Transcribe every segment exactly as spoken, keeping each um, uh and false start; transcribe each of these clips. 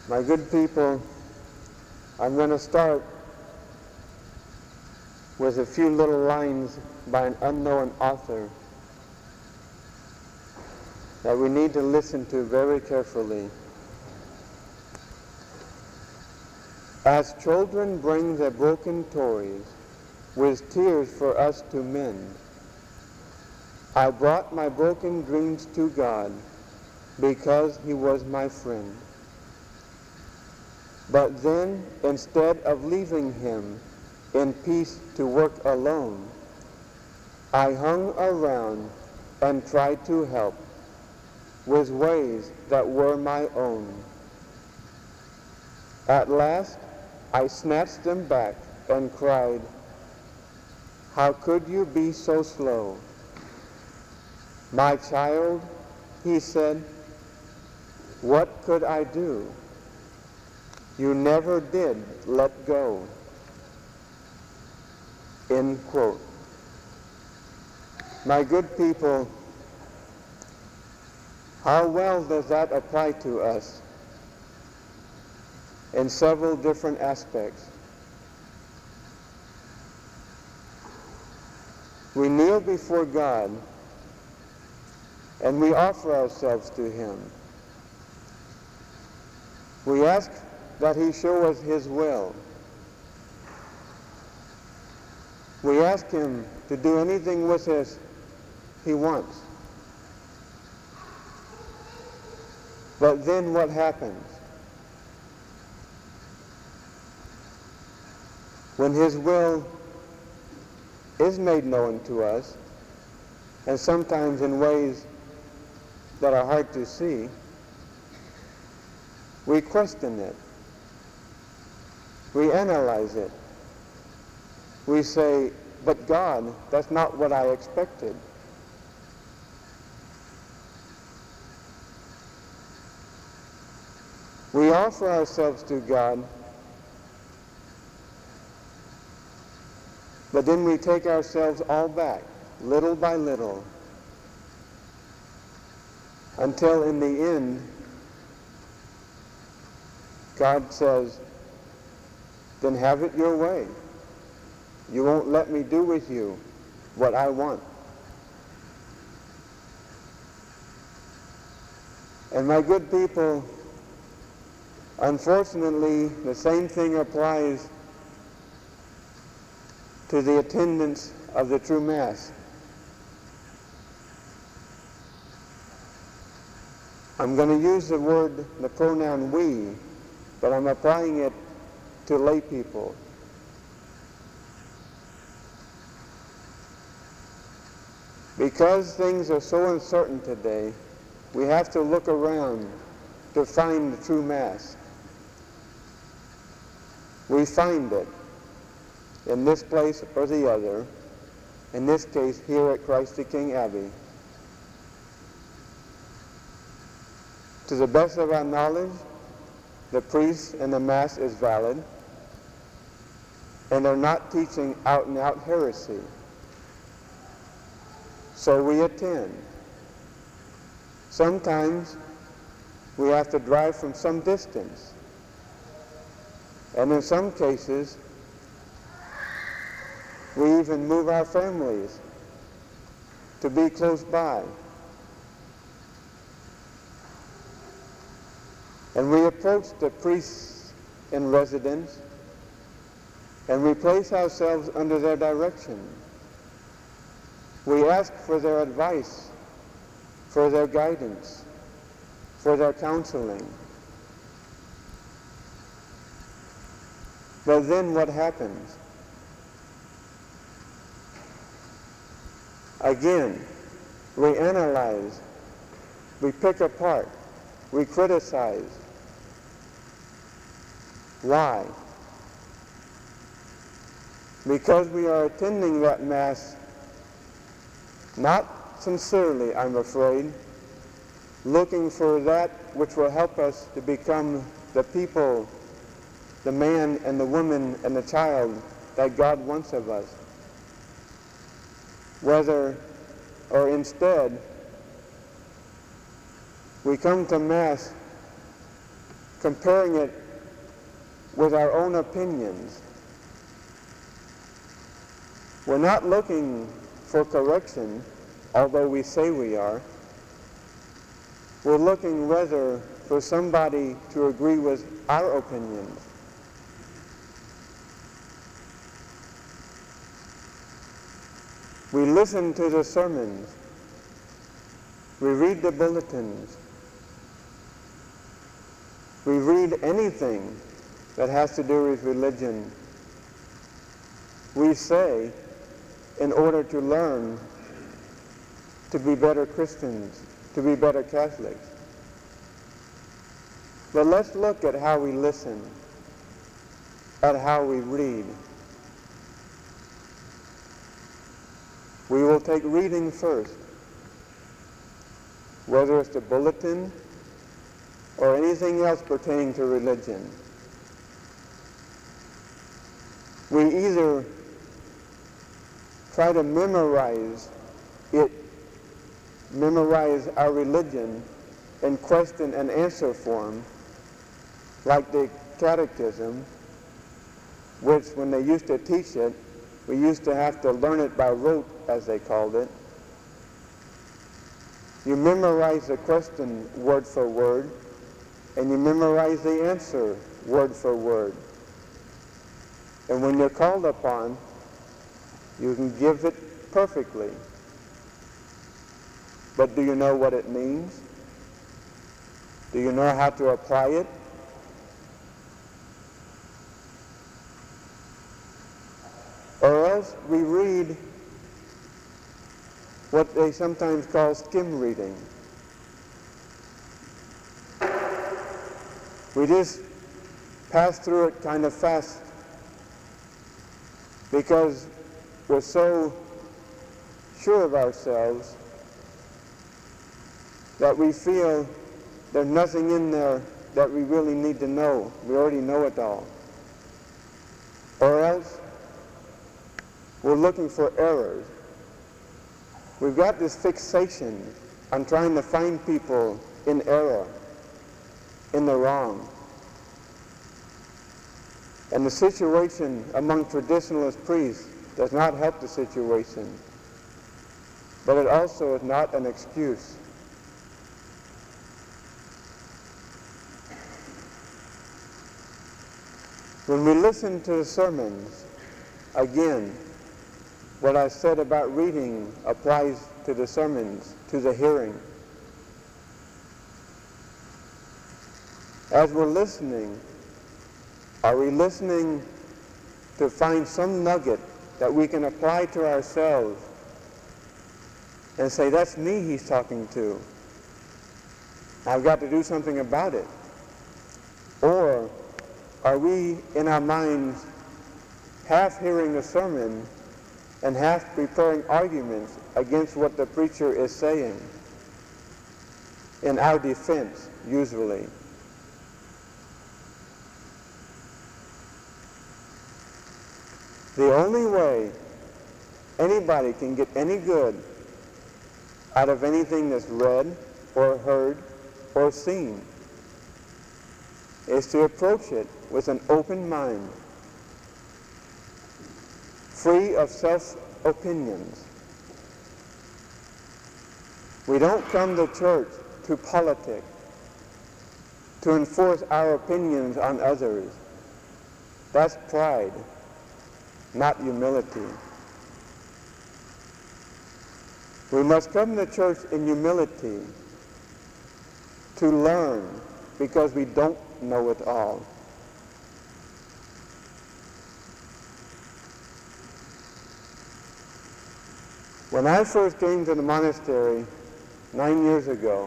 My good people, I'm going to start with a few little lines by an unknown author that we need to listen to very carefully. As children bring their broken toys with tears for us to mend, I brought my broken dreams to God because He was my friend. But then, instead of leaving Him in peace to work alone, I hung around and tried to help with ways that were my own. At last, I snatched them back and cried, "How could you be so slow?" "My child," He said, "what could I do? You never did let go." End quote. My good people, how well does that apply to us in several different aspects? We kneel before God and we offer ourselves to Him. We ask that He show us His will. We ask Him to do anything with us He wants. But then what happens? When His will is made known to us, and sometimes in ways that are hard to see, we question it. We analyze it. We say, "But God, that's not what I expected." We offer ourselves to God, but then we take ourselves all back, little by little, until in the end, God says, "Then have it your way. You won't let me do with you what I want." And my good people, unfortunately, the same thing applies to the attendance of the true Mass. I'm going to use the word, the pronoun we, but I'm applying it to lay people. Because things are so uncertain today, we have to look around to find the true Mass. We find it in this place or the other, in this case here at Christ the King Abbey. To the best of our knowledge, the priest and the Mass is valid, and they're not teaching out-and-out heresy. So we attend. Sometimes we have to drive from some distance, and in some cases, we even move our families to be close by. And we approach the priests in residence and we place ourselves under their direction. We ask for their advice, for their guidance, for their counseling. But then what happens? Again, we analyze, we pick apart, we criticize. Why? Because we are attending that Mass not sincerely, I'm afraid, looking for that which will help us to become the people, the man and the woman and the child that God wants of us. Whether, or instead, we come to Mass comparing it with our own opinions. We're not looking for correction, although we say we are. We're looking rather for somebody to agree with our opinions. We listen to the sermons. We read the bulletins. We read anything that has to do with religion. We say, in order to learn to be better Christians, to be better Catholics. But let's look at how we listen, at how we read. We will take reading first, whether it's the bulletin or anything else pertaining to religion. We either try to memorize it, memorize our religion in question and answer form, like the catechism, which when they used to teach it, we used to have to learn it by rote, as they called it. You memorize the question word for word, and you memorize the answer word for word. And when you're called upon, you can give it perfectly. But do you know what it means? Do you know how to apply it? Or else we read what they sometimes call skim reading. We just pass through it kind of fast because we're so sure of ourselves that we feel there's nothing in there that we really need to know. We already know it all. Or else we're looking for errors. We've got this fixation on trying to find people in error, in the wrong. And the situation among traditionalist priests does not help the situation, but it also is not an excuse. When we listen to the sermons, again, what I said about reading applies to the sermons, to the hearing. As we're listening, are we listening to find some nugget that we can apply to ourselves and say, that's me he's talking to. I've got to do something about it. Or are we in our minds half hearing the sermon and half preparing arguments against what the preacher is saying, in our defense, usually? The only way anybody can get any good out of anything that's read or heard or seen is to approach it with an open mind, free of self-opinions. We don't come to church to politic, to enforce our opinions on others. That's pride, not humility. We must come to church in humility to learn, because we don't know it all. When I first came to the monastery nine years ago,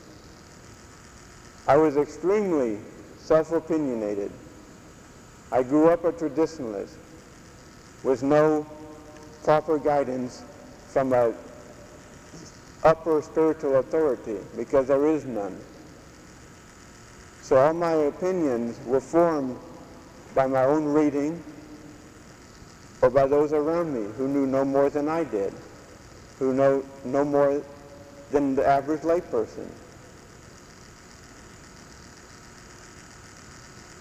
I was extremely self-opinionated. I grew up a traditionalist with no proper guidance from a upper spiritual authority, because there is none. So all my opinions were formed by my own reading or by those around me who knew no more than I did, who know no more than the average layperson.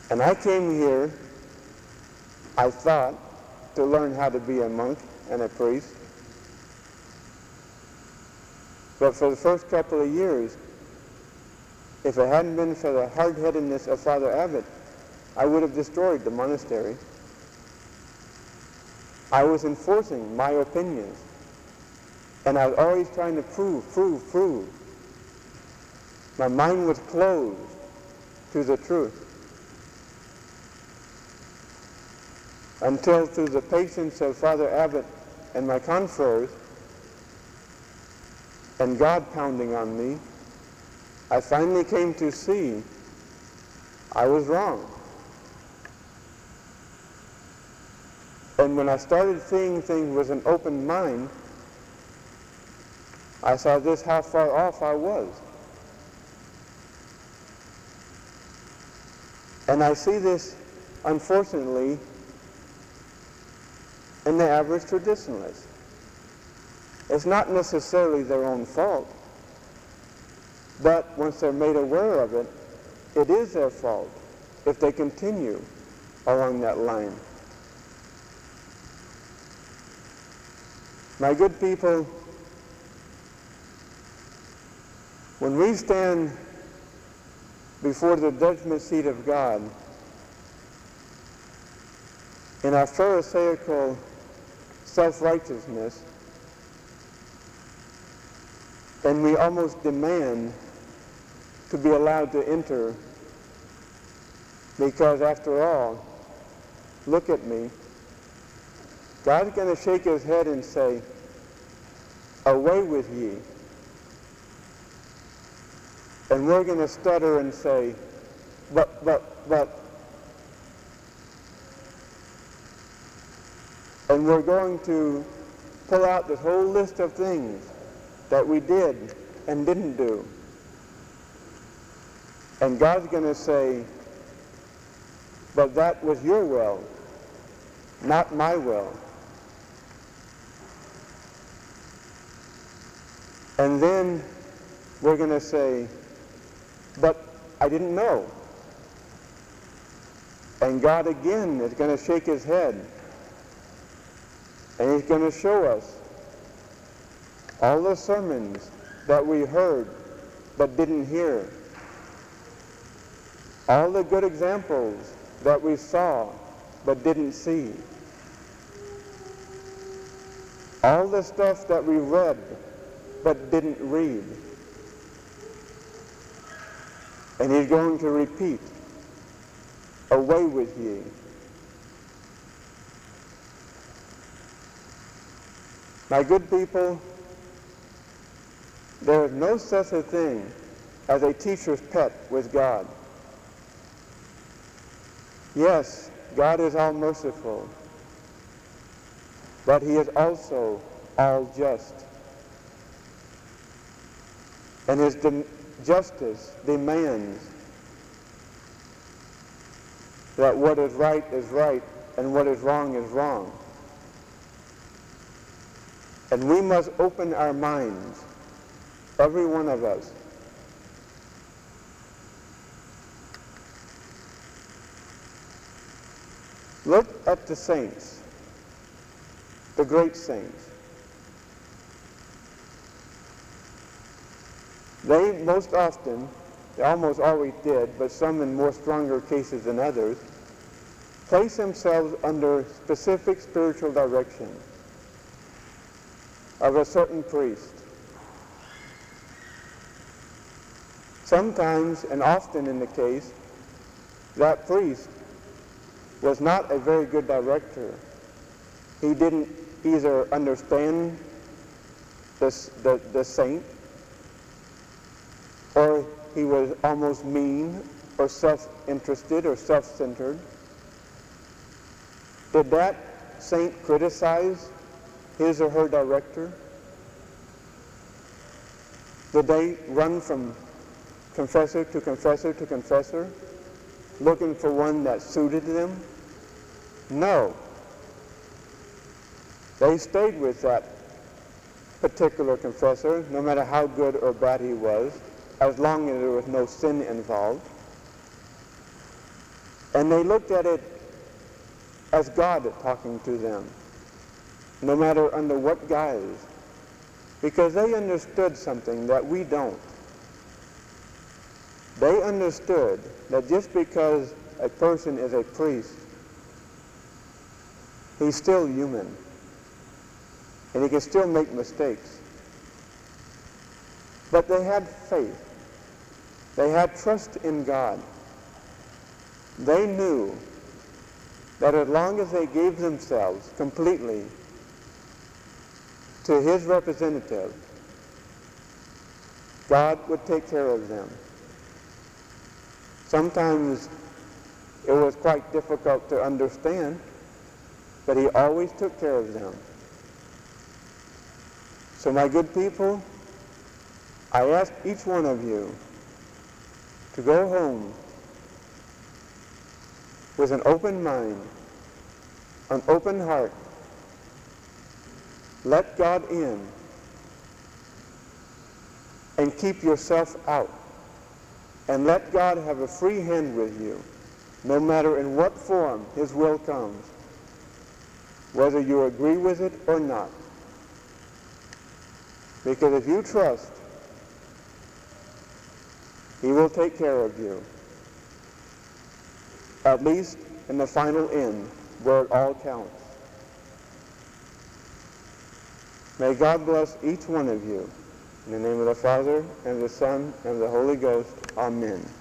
And I came here, I thought, to learn how to be a monk and a priest. But for the first couple of years, if it hadn't been for the hard-headedness of Father Abbot, I would have destroyed the monastery. I was enforcing my opinions, and I was always trying to prove, prove, prove. My mind was closed to the truth. Until through the patience of Father Abbot and my confreres, and God pounding on me, I finally came to see I was wrong. And when I started seeing things with an open mind, I saw this how far off I was. And I see this, unfortunately, in the average traditionalist. It's not necessarily their own fault, but once they're made aware of it, it is their fault if they continue along that line. My good people, when we stand before the judgment seat of God, in our pharisaical self-righteousness, and we almost demand to be allowed to enter, because after all, look at me. God's going to shake his head and say, away with ye. And we're going to stutter and say, but, but, but. And we're going to pull out this whole list of things that we did and didn't do. And God's going to say, but that was your will, not my will. And then we're going to say, but I didn't know. And God again is going to shake his head. And he's going to show us all the sermons that we heard but didn't hear. All the good examples that we saw but didn't see. All the stuff that we read but didn't read. And he's going to repeat, away with ye. My good people, there is no such a thing as a teacher's pet with God. Yes, God is all merciful, but he is also all just. And his de- justice demands that what is right is right and what is wrong is wrong. And we must open our minds, every one of us. Look at the saints, the great saints. They most often, they almost always did, but some in more stronger cases than others, place themselves under specific spiritual direction of a certain priest. Sometimes, and often in the case, that priest was not a very good director. He didn't either understand the, the, the saint, or he was almost mean, or self-interested, or self-centered. Did that saint criticize his or her director? Did they run from confessor to confessor to confessor, looking for one that suited them? No. They stayed with that particular confessor, no matter how good or bad he was, as long as there was no sin involved. And they looked at it as God talking to them, no matter under what guise, because they understood something that we don't. They understood that just because a person is a priest, he's still human, and he can still make mistakes. But they had faith. They had trust in God. They knew that as long as they gave themselves completely to his representative, God would take care of them. Sometimes it was quite difficult to understand, but he always took care of them. So my good people, I ask each one of you to go home with an open mind, an open heart. Let God in and keep yourself out. And let God have a free hand with you, no matter in what form his will comes, whether you agree with it or not. Because if you trust, he will take care of you, at least in the final end, where it all counts. May God bless each one of you. In the name of the Father, and the Son, and the Holy Ghost. Amen.